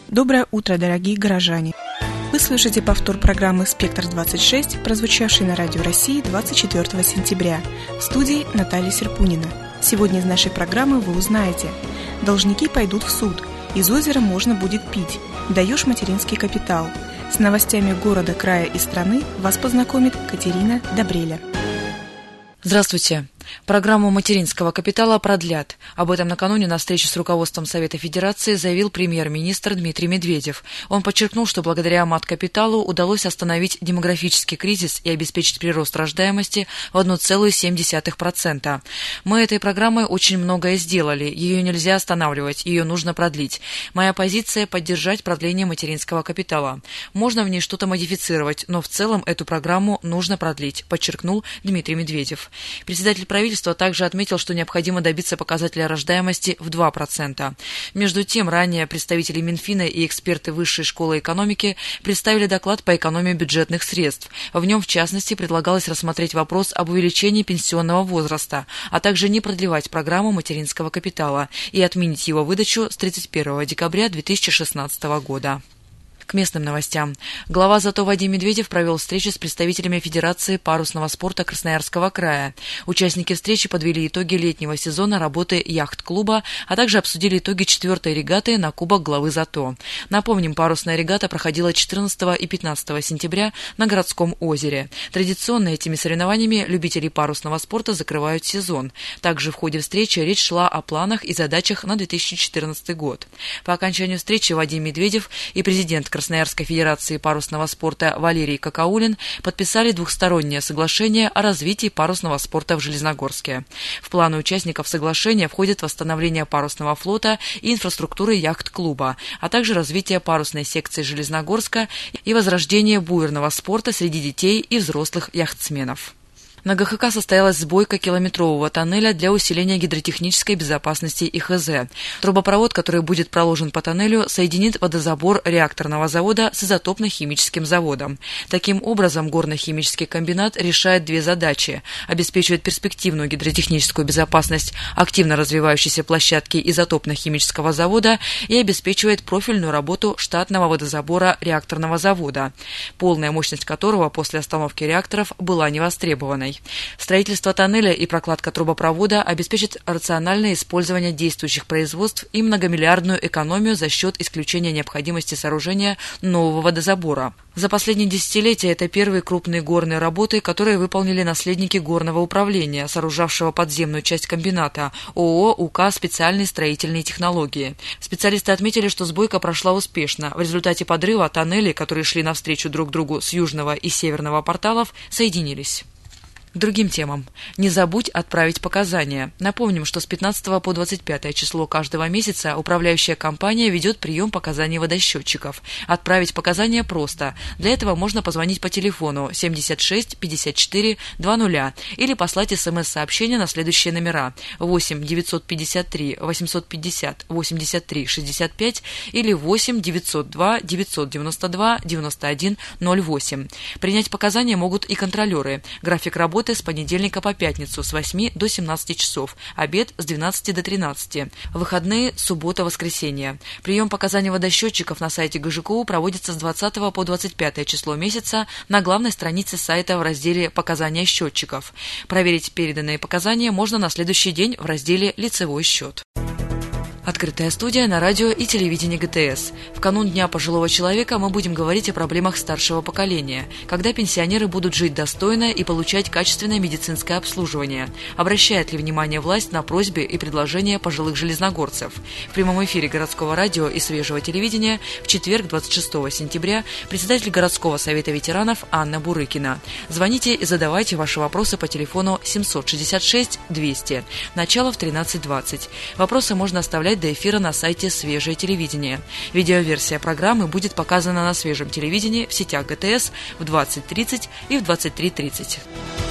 Доброе утро, дорогие горожане! Вы слышите повтор программы «Спектр-26», прозвучавшей на Радио России 24 сентября. В студии Наталья Серпунина. Сегодня из нашей программы вы узнаете: должники пойдут в суд, из озера можно будет пить, даешь материнский капитал. С новостями города, края и страны вас познакомит Катерина Добреля. Здравствуйте. Программу материнского капитала продлят. Об этом накануне на встрече с руководством Совета Федерации заявил премьер-министр Дмитрий Медведев. Он подчеркнул, что благодаря маткапиталу удалось остановить демографический кризис и обеспечить прирост рождаемости в 1,7%. Мы этой программой очень многое сделали. Ее нельзя останавливать, ее нужно продлить. Моя позиция – поддержать продление материнского капитала. Можно в ней что-то модифицировать, но в целом эту программу нужно продлить, подчеркнул Дмитрий Медведев. Председатель правительство также отметил, что необходимо добиться показателя рождаемости в 2%. Между тем, ранее представители Минфина и эксперты Высшей школы экономики представили доклад по экономии бюджетных средств. В нем, в частности, предлагалось рассмотреть вопрос об увеличении пенсионного возраста, а также не продлевать программу материнского капитала и отменить его выдачу с 31 декабря 2016 года. К местным новостям. Глава ЗАТО Вадим Медведев провел встречу с представителями Федерации парусного спорта Красноярского края. Участники встречи подвели итоги летнего сезона работы яхт-клуба, а также обсудили итоги 4-й регаты на Кубок главы ЗАТО. Напомним, парусная регата проходила 14 и 15 сентября на Городском озере. Традиционно этими соревнованиями любители парусного спорта закрывают сезон. Также в ходе встречи речь шла о планах и задачах на 2014 год. По окончанию встречи Вадим Медведев и президент Красноярской Федерации парусного спорта Валерий Какаулин подписали двухстороннее соглашение о развитии парусного спорта в Железногорске. В планы участников соглашения входит восстановление парусного флота и инфраструктуры яхт-клуба, а также развитие парусной секции Железногорска и возрождение буерного спорта среди детей и взрослых яхтсменов. На ГХК состоялась сбойка километрового тоннеля для усиления гидротехнической безопасности ИХЗ. Трубопровод, который будет проложен по тоннелю, соединит водозабор реакторного завода с изотопно-химическим заводом. Таким образом, горно-химический комбинат решает две задачи: обеспечивает перспективную гидротехническую безопасность активно развивающейся площадки изотопно-химического завода и обеспечивает профильную работу штатного водозабора реакторного завода, полная мощность которого после остановки реакторов была невостребованной. Строительство тоннеля и прокладка трубопровода обеспечит рациональное использование действующих производств и многомиллиардную экономию за счет исключения необходимости сооружения нового водозабора. За последние десятилетия это первые крупные горные работы, которые выполнили наследники горного управления, сооружавшего подземную часть комбината, ООО «УК Специальные строительные технологии». Специалисты отметили, что сбойка прошла успешно. В результате подрыва тоннелей, которые шли навстречу друг другу с южного и северного порталов, соединились. К другим темам. Не забудь отправить показания. Напомним, что с 15 по 25 число каждого месяца управляющая компания ведет прием показаний водосчетчиков. Отправить показания просто. Для этого можно позвонить по телефону 76 54 20 или послать СМС-сообщение на следующие номера: 8 953 850 83 65 или 8 902 992 91 08. Принять показания могут и контролеры. График работы с понедельника по пятницу с 8 до 17 часов, обед с 12 до 13, выходные, суббота, воскресенье. Прием показаний водосчетчиков на сайте ГЖКУ проводится с 20 по 25 число месяца на главной странице сайта в разделе «Показания счетчиков». Проверить переданные показания можно на следующий день в разделе «Лицевой счет». Открытая студия на радио и телевидении ГТС. В канун Дня пожилого человека мы будем говорить о проблемах старшего поколения, когда пенсионеры будут жить достойно и получать качественное медицинское обслуживание. Обращает ли внимание власть на просьбы и предложения пожилых железногорцев? В прямом эфире городского радио и свежего телевидения в четверг, 26 сентября, председатель городского совета ветеранов Анна Бурыкина. Звоните и задавайте ваши вопросы по телефону 766 200. Начало в 13:20. Вопросы можно оставлять до эфира на сайте «Свежее телевидение». Видеоверсия программы будет показана на свежем телевидении в сетях ГТС в 20:30 и в 23:30.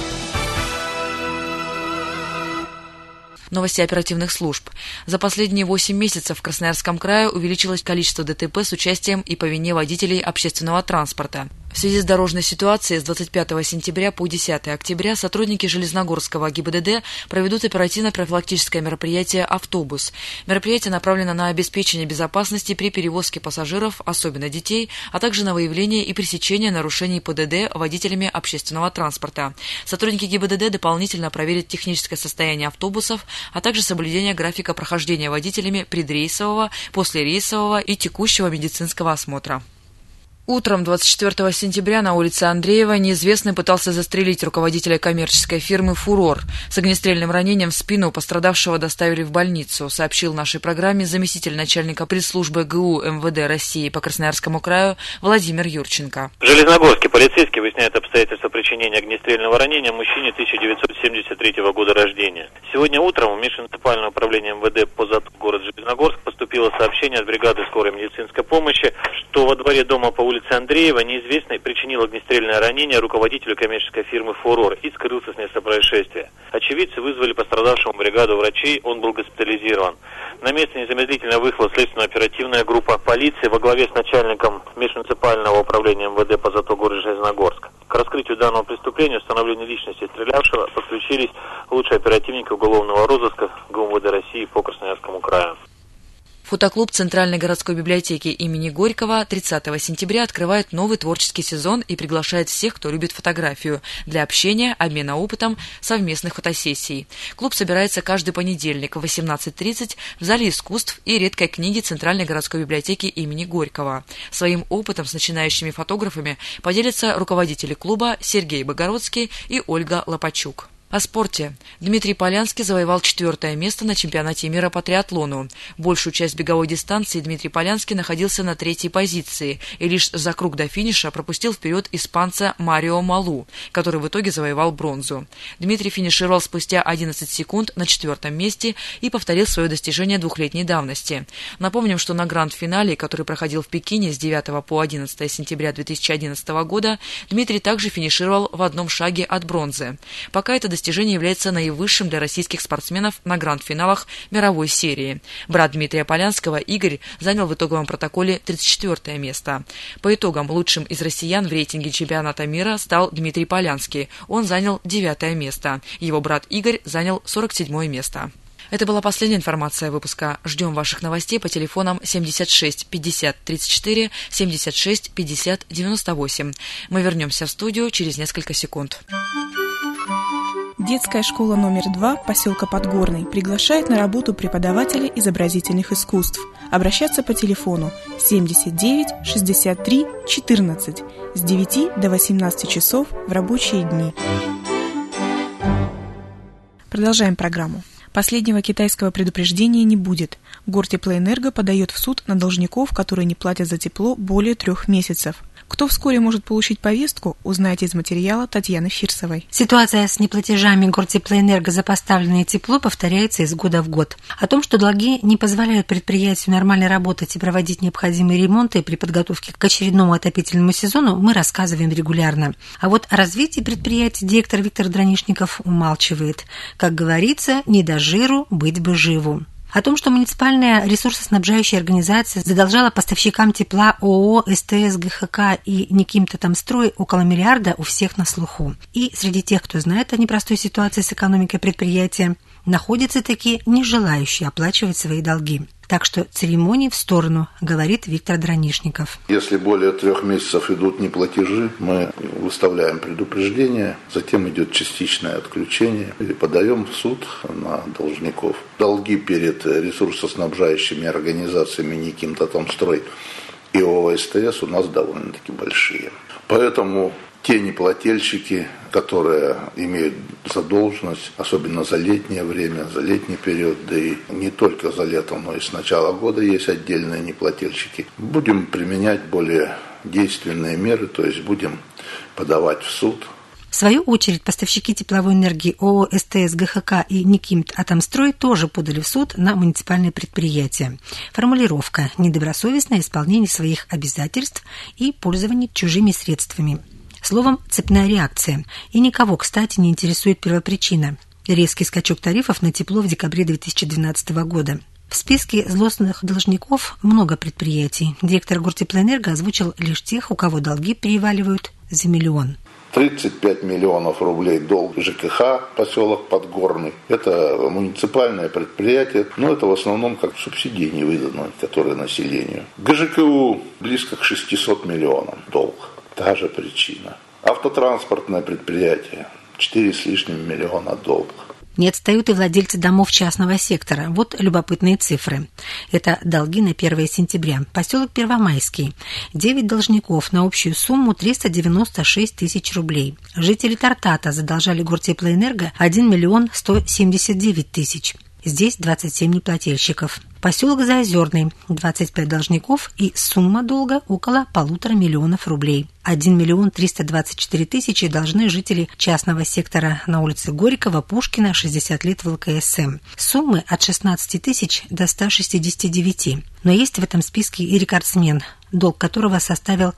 Новости оперативных служб. За последние 8 месяцев в Красноярском крае увеличилось количество ДТП с участием и по вине водителей общественного транспорта. В связи с дорожной ситуацией с 25 сентября по 10 октября сотрудники Железногорского ГИБДД проведут оперативно-профилактическое мероприятие «Автобус». Мероприятие направлено на обеспечение безопасности при перевозке пассажиров, особенно детей, а также на выявление и пресечение нарушений ПДД водителями общественного транспорта. Сотрудники ГИБДД дополнительно проверят техническое состояние автобусов, а также соблюдение графика прохождения водителями предрейсового, послерейсового и текущего медицинского осмотра. Утром 24 сентября на улице Андреева неизвестный пытался застрелить руководителя коммерческой фирмы «Фурор». С огнестрельным ранением в спину пострадавшего доставили в больницу, сообщил нашей программе заместитель начальника пресс-службы ГУ МВД России по Красноярскому краю Владимир Юрченко. Железногорский полицейский выясняет обстоятельства причинения огнестрельного ранения мужчине 1973 года рождения. Сегодня утром в межмуниципальное управление МВД по ЗАТ город Железногорск поступило сообщение от бригады скорой медицинской помощи, что во дворе дома по улице Андреева неизвестный причинил огнестрельное ранение руководителю коммерческой фирмы «Фурор» и скрылся с места происшествия. Очевидцы вызвали пострадавшему бригаду врачей, он был госпитализирован. На место незамедлительно выехала следственно-оперативная группа полиции во главе с начальником межмуниципального управления МВД по ЗАТ города Железногорск. К раскрытию данного преступления, установлению личности стрелявшего, подключились лучшие оперативники уголовного розыска ГУ МВД России по Красноярскому краю. Фотоклуб Центральной городской библиотеки имени Горького 30 сентября открывает новый творческий сезон и приглашает всех, кто любит фотографию, для общения, обмена опытом, совместных фотосессий. Клуб собирается каждый понедельник в 18:30 в Зале искусств и редкой книги Центральной городской библиотеки имени Горького. Своим опытом с начинающими фотографами поделятся руководители клуба Сергей Богородский и Ольга Лопачук. О спорте. Дмитрий Полянский завоевал 4-е место на чемпионате мира по триатлону. Большую часть беговой дистанции Дмитрий Полянский находился на 3-й позиции и лишь за круг до финиша пропустил вперед испанца Марио Малу, который в итоге завоевал бронзу. Дмитрий финишировал спустя 11 секунд на 4-м месте и повторил свое достижение двухлетней давности. Напомним, что на гранд-финале, который проходил в Пекине с 9 по 11 сентября 2011 года, Дмитрий также финишировал в одном шаге от бронзы. Пока это достижение является наивысшим для российских спортсменов на гранд-финалах мировой серии. Брат Дмитрия Полянского, Игорь, занял в итоговом протоколе 34-е место. По итогам лучшим из россиян в рейтинге чемпионата мира стал Дмитрий Полянский. Он занял 9-е место. Его брат Игорь занял 47-е место. Это была последняя информация выпуска. Ждем ваших новостей по телефонам 76 50 34, 76 50 98. Мы вернемся в студию через несколько секунд. Детская школа номер 2 поселка Подгорный приглашает на работу преподавателя изобразительных искусств. Обращаться по телефону 79 63 14 с 9 до 18 часов в рабочие дни. Продолжаем программу. Последнего китайского предупреждения не будет. Гортеплоэнерго подает в суд на должников, которые не платят за тепло более 3 месяцев. Кто вскоре может получить повестку, узнаете из материала Татьяны Фирсовой. Ситуация с неплатежами Гортеплоэнерго за поставленное тепло повторяется из года в год. О том, что долги не позволяют предприятию нормально работать и проводить необходимые ремонты при подготовке к очередному отопительному сезону, мы рассказываем регулярно. А вот о развитии предприятия директор Виктор Дранишников умалчивает. Как говорится, не до жиру, быть бы живу. О том, что муниципальная ресурсоснабжающая организация задолжала поставщикам тепла ООО «СТС ГХК» и Никим-то там строй около миллиарда, у всех на слуху. И среди тех, кто знает о непростой ситуации с экономикой предприятия, находятся такие, не желающие оплачивать свои долги. Так что церемонии в сторону, говорит Виктор Дранишников. Если более 3 месяцев идут неплатежи, мы выставляем предупреждение, затем идет частичное отключение и подаем в суд на должников. Долги перед ресурсоснабжающими организациями Никим-то там строй и ООО «СТС» у нас довольно-таки большие. Поэтому те неплательщики, которые имеют задолженность, особенно за летнее время, за летний период, да и не только за летом, но и с начала года есть отдельные неплательщики, будем применять более действенные меры, то есть будем подавать в суд. В свою очередь, поставщики тепловой энергии ООО «СТС ГХК» и Никимт Атомстрой тоже подали в суд на муниципальное предприятие. Формулировка «недобросовестное исполнение своих обязательств и пользование чужими средствами». Словом, цепная реакция. И никого, кстати, не интересует первопричина – резкий скачок тарифов на тепло в декабре 2012 года. В списке злостных должников много предприятий. Директор Гортеплоэнерго озвучил лишь тех, у кого долги переваливают за миллион. 35 миллионов рублей долг ЖКХ, поселок Подгорный. Это муниципальное предприятие, но это в основном как субсидии не выданы, которые населению. ГЖКУ близко к 600 миллионам долг. Та же причина. Автотранспортное предприятие 4 с лишним миллиона долг. Не отстают и владельцы домов частного сектора. Вот любопытные цифры. Это долги на 1 сентября. Поселок Первомайский. 9 должников на общую сумму 396 тысяч рублей. Жители Тартата задолжали Гортеплоэнерго 1 миллион 179 тысяч. Здесь 27 неплательщиков. Поселок Заозерный, 25 должников и сумма долга около 1,5 миллиона рублей. 1 миллион 324 тысячи должны жители частного сектора на улице Горького, Пушкина, 60 лет в ЛКСМ. Суммы от 16 тысяч до 169. Но есть в этом списке и рекордсмен, долг которого составил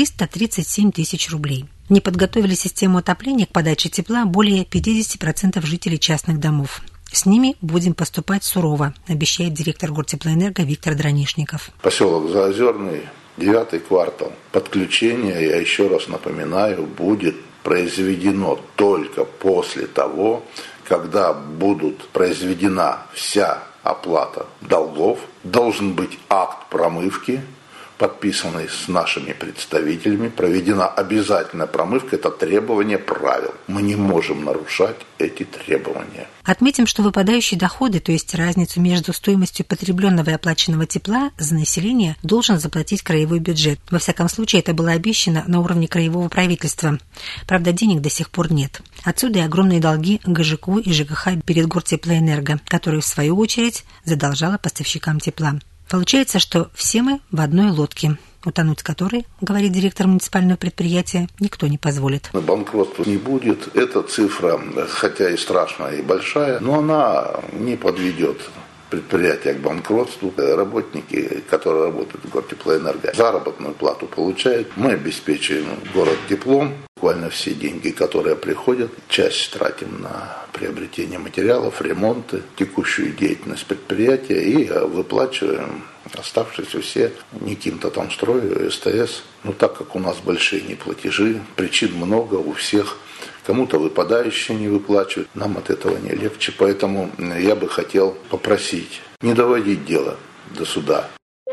337 тысяч рублей. Не подготовили систему отопления к подаче тепла более 50% жителей частных домов. С ними будем поступать сурово, обещает директор Гортеплоэнерго Виктор Дранишников. Поселок Заозерный, 9-й квартал. Подключение, я еще раз напоминаю, будет произведено только после того, когда будет произведена вся оплата долгов. Должен быть акт промывки, подписанный с нашими представителями, проведена обязательная промывка, это требование правил. Мы не можем нарушать эти требования. Отметим, что выпадающие доходы, то есть разницу между стоимостью потребленного и оплаченного тепла за население, должен заплатить краевой бюджет. Во всяком случае, это было обещано на уровне краевого правительства. Правда, денег до сих пор нет. Отсюда и огромные долги ГЖКУ и ЖКХ перед Гортеплоэнерго, которые, в свою очередь, задолжала поставщикам тепла. Получается, что все мы в одной лодке, утонуть которой, говорит директор муниципального предприятия, никто не позволит. Банкротства не будет. Эта цифра, хотя и страшная, и большая, но она не подведет предприятие к банкротству. Работники, которые работают в Гортеплоэнерго, заработную плату получают. Мы обеспечиваем город теплом. Буквально все деньги, которые приходят, часть тратим на приобретение материалов, ремонты, текущую деятельность предприятия и выплачиваем оставшиеся все Никим-то там строю, СТС. Но так как у нас большие неплатежи, причин много у всех, кому-то выпадающие не выплачивают, нам от этого не легче. Поэтому я бы хотел попросить не доводить дело до суда.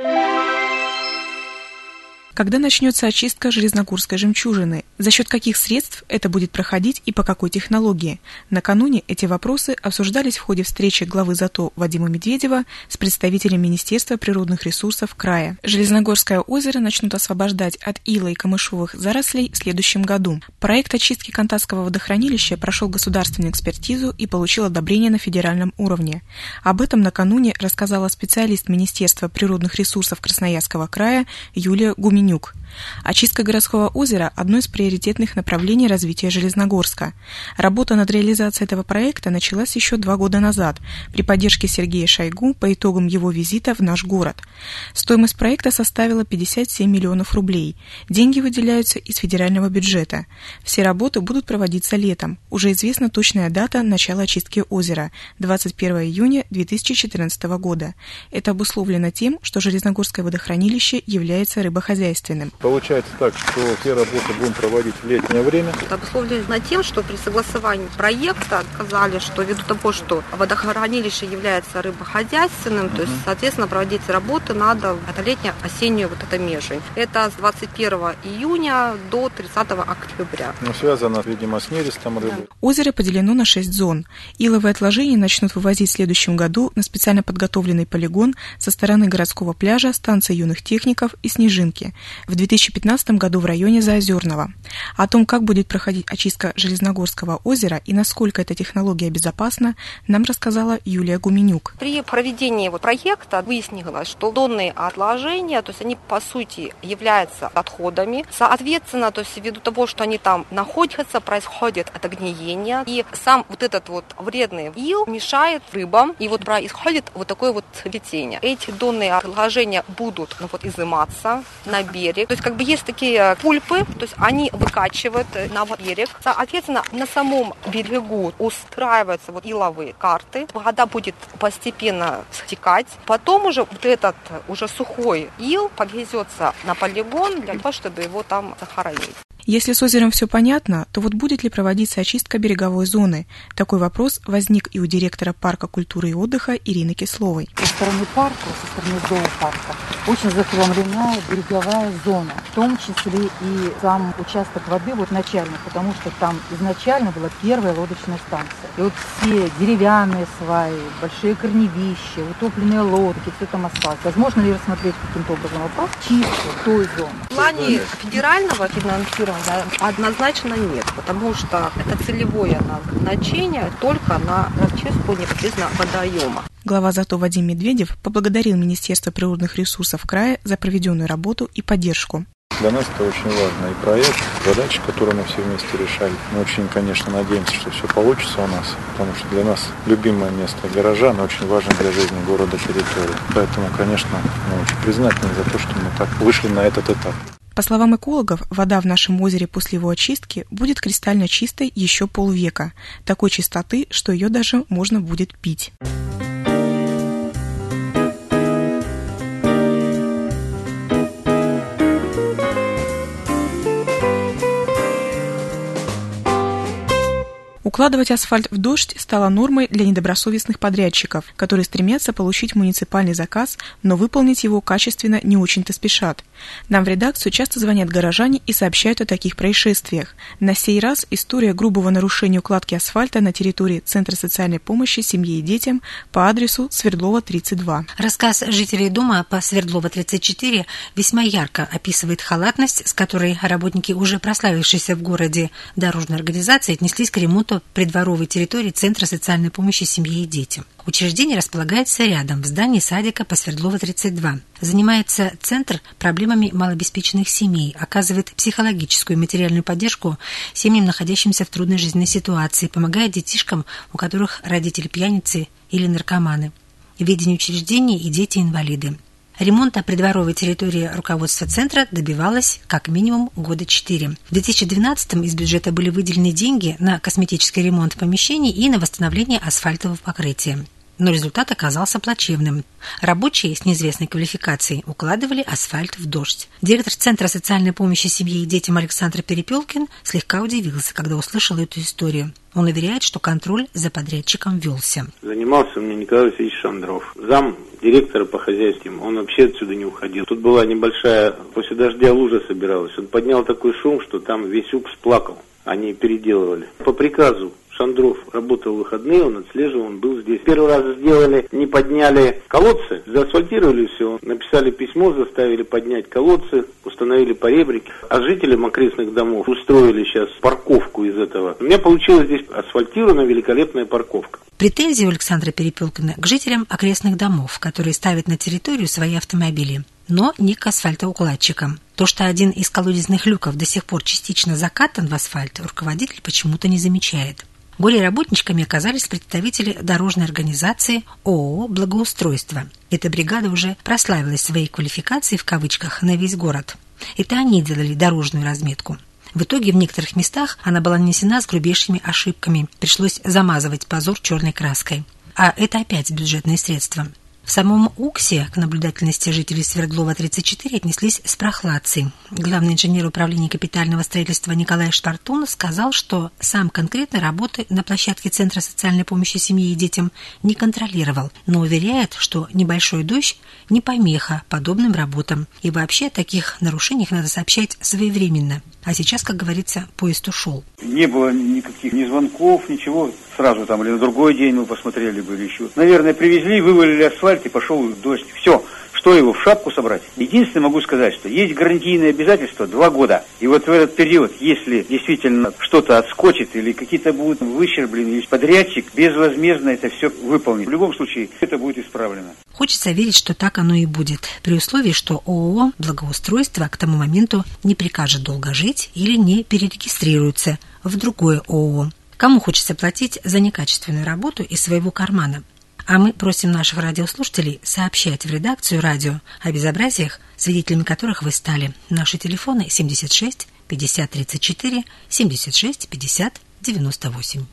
Когда начнется очистка железногорской жемчужины? За счет каких средств это будет проходить и по какой технологии? Накануне эти вопросы обсуждались в ходе встречи главы ЗАТО Вадима Медведева с представителем Министерства природных ресурсов края. Железногорское озеро начнут освобождать от ила и камышовых зарослей в следующем году. Проект очистки Кантасского водохранилища прошел государственную экспертизу и получил одобрение на федеральном уровне. Об этом накануне рассказала специалист Министерства природных ресурсов Красноярского края Юлия Гуменюк. Очистка городского озера – одно из приоритетных направлений развития Железногорска. Работа над реализацией этого проекта началась еще 2 года назад при поддержке Сергея Шойгу по итогам его визита в наш город. Стоимость проекта составила 57 миллионов рублей. Деньги выделяются из федерального бюджета. Все работы будут проводиться летом. Уже известна точная дата начала очистки озера – 21 июня 2014 года. Это обусловлено тем, что Железногорское водохранилище является рыбохозяйственным. Получается так, что все работы будем проводить в летнее время. Это обусловлено тем, что при согласовании проекта сказали, что ввиду того, что водохранилище является рыбохозяйственным, то есть, соответственно, проводить работы надо это летнее-осеннюю межень. Это с 21 июня до 30 октября. Связано, видимо, с нерестом рыбы. Озеро поделено на 6 зон. Иловые отложения начнут вывозить в следующем году на специально подготовленный полигон со стороны городского пляжа, станции юных техников и Снежинки. В 2015 году в районе Заозерного. О том, как будет проходить очистка Железногорского озера и насколько эта технология безопасна, нам рассказала Юлия Гуменюк. При проведении проекта выяснилось, что донные отложения, то есть они по сути являются отходами. Соответственно, то есть ввиду того, что они там находятся, происходит отгниение. И сам этот вредный ил мешает рыбам. И происходит такое цветение. Эти донные отложения будут изыматься на берег. То есть есть есть такие пульпы, то есть они выкачивают на берег. Соответственно, на самом берегу устраиваются иловые карты. Вода будет постепенно стекать. Потом уже этот уже сухой ил повезется на полигон для того, чтобы его там захоронить. Если с озером все понятно, то будет ли проводиться очистка береговой зоны? Такой вопрос возник и у директора парка культуры и отдыха Ирины Кисловой. Со стороны парка, со стороны зоопарка очень захламленная береговая зона, в том числе и сам участок воды начальный, потому что там изначально была первая лодочная станция. И все деревянные сваи, большие корневища, утопленные лодки, все там осталось. Возможно ли рассмотреть каким-то образом вопрос чистки той зоны? В плане федерального финансирования однозначно нет, потому что это целевое назначение только на расчистку непосредственно водоема. Глава ЗАТО Вадим Медведев поблагодарил Министерство природных ресурсов края за проведенную работу и поддержку. Для нас это очень важно. И проект, задачи, которые мы все вместе решали. Мы очень, конечно, надеемся, что все получится у нас, потому что для нас любимое место гаража, но очень важно для жизни города, территории. Поэтому, конечно, мы очень признательны за то, что мы так вышли на этот этап. По словам экологов, вода в нашем озере после его очистки будет кристально чистой еще полвека. Такой чистоты, что ее даже можно будет пить. Укладывать асфальт в дождь стало нормой для недобросовестных подрядчиков, которые стремятся получить муниципальный заказ, но выполнить его качественно не очень-то спешат. Нам в редакцию часто звонят горожане и сообщают о таких происшествиях. На сей раз история грубого нарушения укладки асфальта на территории Центра социальной помощи семье и детям по адресу Свердлова, 32. Рассказ жителей дома по Свердлова, 34 весьма ярко описывает халатность, с которой работники уже прославившейся в городе дорожной организации отнеслись к ремонту придворовой территории Центра социальной помощи семье и детям. Учреждение располагается рядом, в здании садика по Свердлова, 32. Занимается центр проблемами малообеспеченных семей, оказывает психологическую и материальную поддержку семьям, находящимся в трудной жизненной ситуации, помогает детишкам, у которых родители пьяницы или наркоманы. В ведении учреждения и дети-инвалиды. Ремонта придворовой территории руководство центра добивалось как минимум года 4. В 2012-м из бюджета были выделены деньги на косметический ремонт помещений и на восстановление асфальтового покрытия. Но результат оказался плачевным. Рабочие с неизвестной квалификацией укладывали асфальт в дождь. Директор Центра социальной помощи семье и детям Александр Перепелкин слегка удивился, когда услышал эту историю. Он уверяет, что контроль за подрядчиком велся. Занимался мне Николай Васильевич Шандров, зам директора по хозяйству. Он вообще отсюда не уходил. Тут была небольшая, после дождя лужа собиралась. Он поднял такой шум, что там весь УКС плакал. Они переделывали. По приказу Шандров работал в выходные, он отслеживал, он был здесь. Первый раз сделали, не подняли колодцы, заасфальтировали все. Написали письмо, заставили поднять колодцы, установили поребрики. А жителям окрестных домов устроили сейчас парковку из этого. У меня получилась здесь асфальтированная великолепная парковка. Претензии у Александра Перепелкина к жителям окрестных домов, которые ставят на территорию свои автомобили, но не к асфальтоукладчикам. То, что один из колодезных люков до сих пор частично закатан в асфальт, руководитель почему-то не замечает. Горе-работничками оказались представители дорожной организации ООО «Благоустройство». Эта бригада уже прославилась своей квалификацией в кавычках на весь город. Это они делали дорожную разметку. В итоге в некоторых местах она была нанесена с грубейшими ошибками. Пришлось замазывать позор черной краской. А это опять бюджетные средства. В самом УКСе к наблюдательности жителей Свердлова 34 отнеслись с прохладцей. Главный инженер управления капитального строительства Николай Шпартун сказал, что сам конкретно работы на площадке Центра социальной помощи семье и детям не контролировал, но уверяет, что небольшой дождь не помеха подобным работам. И вообще о таких нарушениях надо сообщать своевременно. А сейчас, как говорится, поезд ушел. Не было никаких ни звонков, ничего. Сразу там или на другой день мы посмотрели бы или еще. Наверное, привезли, вывалили асфальт и пошел дождь. Все. Что его, в шапку собрать? Единственное могу сказать, что есть гарантийные обязательства 2 года. И вот в этот период, если действительно что-то отскочит или какие-то будут выщерблены, подрядчик безвозмездно это все выполнит. В любом случае, это будет исправлено. Хочется верить, что так оно и будет, при условии, что ООО «Благоустройство» к тому моменту не прикажет долго жить или не перерегистрируется в другое ООО. Кому хочется платить за некачественную работу из своего кармана? А мы просим наших радиослушателей сообщать в редакцию радио о безобразиях, свидетелями которых вы стали. Наши телефоны 76 50 34 76 50 98.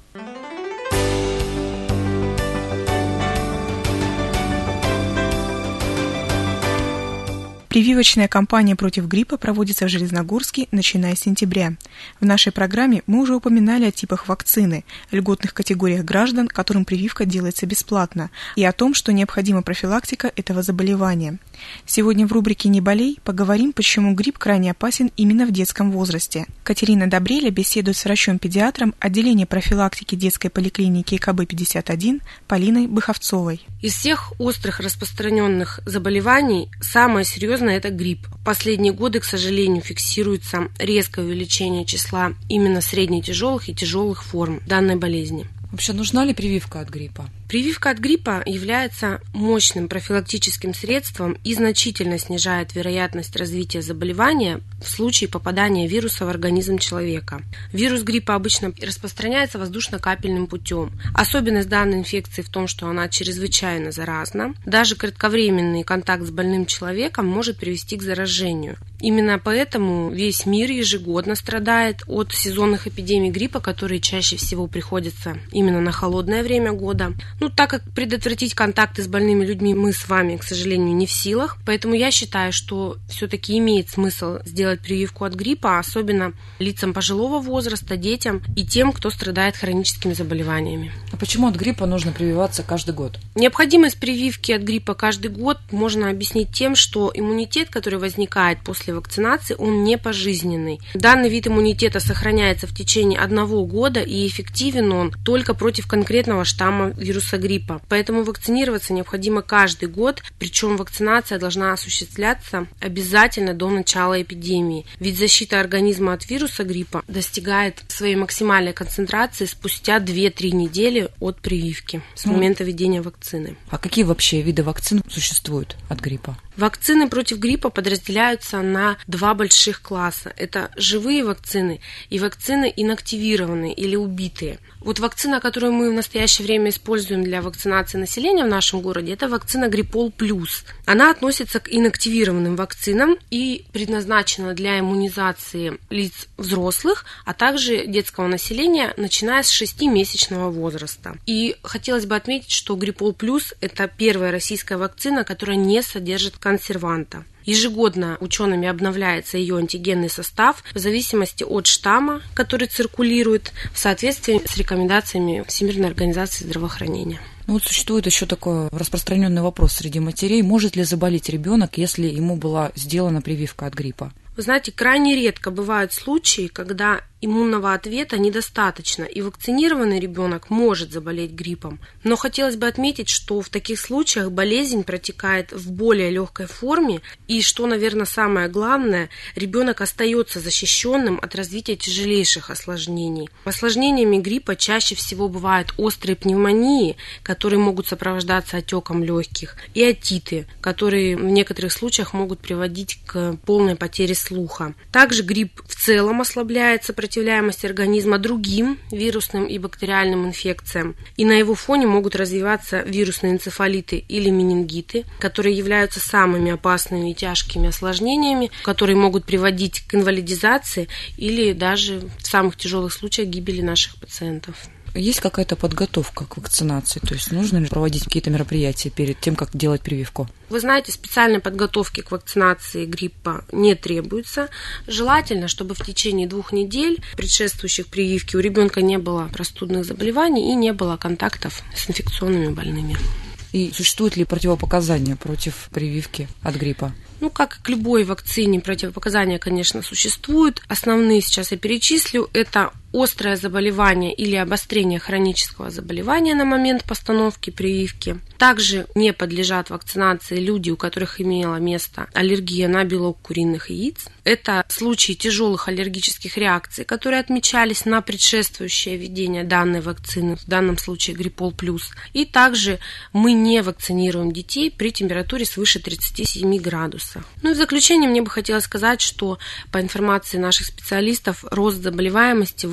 Прививочная кампания против гриппа проводится в Железногорске, начиная с сентября. В нашей программе мы уже упоминали о типах вакцины, льготных категориях граждан, которым прививка делается бесплатно, и о том, что необходима профилактика этого заболевания. Сегодня в рубрике «Не болей» поговорим, почему грипп крайне опасен именно в детском возрасте. Катерина Добреля беседует с врачом-педиатром отделения профилактики детской поликлиники КБ-51 Полиной Быховцовой. Из всех острых распространенных заболеваний самое серьезное – это грипп. В последние годы, к сожалению, фиксируется резкое увеличение числа именно средне-тяжелых и тяжелых форм данной болезни. Вообще, нужна ли прививка от гриппа? Прививка от гриппа является мощным профилактическим средством и значительно снижает вероятность развития заболевания в случае попадания вируса в организм человека. Вирус гриппа обычно распространяется воздушно-капельным путем. Особенность данной инфекции в том, что она чрезвычайно заразна. Даже кратковременный контакт с больным человеком может привести к заражению. Именно поэтому весь мир ежегодно страдает от сезонных эпидемий гриппа, которые чаще всего приходятся именно на холодное время года. Так как предотвратить контакты с больными людьми мы с вами, к сожалению, не в силах, поэтому я считаю, что все-таки имеет смысл сделать прививку от гриппа, особенно лицам пожилого возраста, детям и тем, кто страдает хроническими заболеваниями. А почему от гриппа нужно прививаться каждый год? Необходимость прививки от гриппа каждый год можно объяснить тем, что иммунитет, который возникает после вакцинации, он не пожизненный. Данный вид иммунитета сохраняется в течение 1 года, и эффективен он только против конкретного штамма вируса гриппа. Поэтому вакцинироваться необходимо каждый год, причем вакцинация должна осуществляться обязательно до начала эпидемии. Ведь защита организма от вируса гриппа достигает своей максимальной концентрации спустя 2-3 недели от прививки, с момента введения вакцины. А какие вообще виды вакцин существуют от гриппа? Вакцины против гриппа подразделяются на 2 больших класса. Это живые вакцины и вакцины инактивированные или убитые. Вот вакцина, которую мы в настоящее время используем для вакцинации населения в нашем городе, это вакцина Гриппол Плюс. Она относится к инактивированным вакцинам и предназначена для иммунизации лиц взрослых, а также детского населения, начиная с 6-месячного возраста. И хотелось бы отметить, что Гриппол Плюс – это первая российская вакцина, которая не содержит консерванта. Ежегодно учеными обновляется ее антигенный состав в зависимости от штамма, который циркулирует в соответствии с рекомендациями Всемирной организации здравоохранения. Существует еще такой распространенный вопрос среди матерей: может ли заболеть ребенок, если ему была сделана прививка от гриппа? Вы знаете, крайне редко бывают случаи, когда иммунного ответа недостаточно, и вакцинированный ребенок может заболеть гриппом. Но хотелось бы отметить, что в таких случаях болезнь протекает в более легкой форме, и, что, наверное, самое главное, ребенок остается защищенным от развития тяжелейших осложнений. Осложнениями гриппа чаще всего бывают острые пневмонии, которые могут сопровождаться отеком легких, и отиты, которые в некоторых случаях могут приводить к полной потере слуха. Также грипп в целом ослабляет сопротивляемость организма другим вирусным и бактериальным инфекциям, и на его фоне могут развиваться вирусные энцефалиты или менингиты, которые являются самыми опасными и тяжкими осложненениями, которые могут приводить к инвалидизации или даже в самых тяжелых случаях гибели наших пациентов. Есть какая-то подготовка к вакцинации? То есть нужно ли проводить какие-то мероприятия перед тем, как делать прививку? Вы знаете, специальной подготовки к вакцинации гриппа не требуется. Желательно, чтобы в течение 2 недель, предшествующих прививке, у ребенка не было простудных заболеваний и не было контактов с инфекционными больными. И существуют ли противопоказания против прививки от гриппа? Как и к любой вакцине, противопоказания, конечно, существуют. Основные сейчас я перечислю. Это острое заболевание или обострение хронического заболевания на момент постановки прививки. Также не подлежат вакцинации люди, у которых имела место аллергия на белок куриных яиц. Это случаи тяжелых аллергических реакций, которые отмечались на предшествующее введение данной вакцины, в данном случае Гриппол Плюс. И также мы не вакцинируем детей при температуре свыше 37 градусов. И в заключение мне бы хотелось сказать, что по информации наших специалистов рост заболеваемости в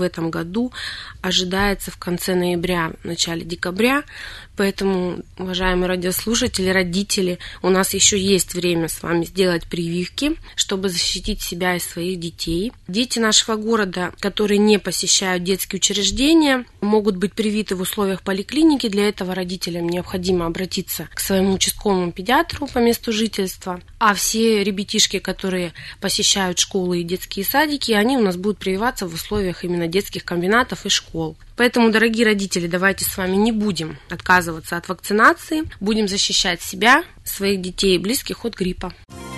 этом году ожидается в конце ноября, в начале декабря. Поэтому, уважаемые радиослушатели, родители, у нас еще есть время с вами сделать прививки, чтобы защитить себя и своих детей. Дети нашего города, которые не посещают детские учреждения, могут быть привиты в условиях поликлиники. Для этого родителям необходимо обратиться к своему участковому педиатру по месту жительства. А все ребятишки, которые посещают школы и детские садики, они у нас будут прививаться в условиях именно детских комбинатов и школ. Поэтому, дорогие родители, давайте с вами не будем отказываться от вакцинации, будем защищать себя, своих детей и близких от гриппа.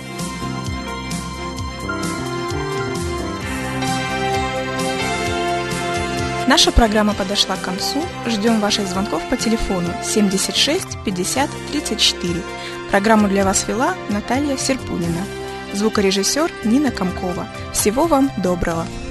Наша программа подошла к концу. Ждем ваших звонков по телефону 76 50 34. Программу для вас вела Наталья Серпунина. Звукорежиссер Нина Комкова. Всего вам доброго!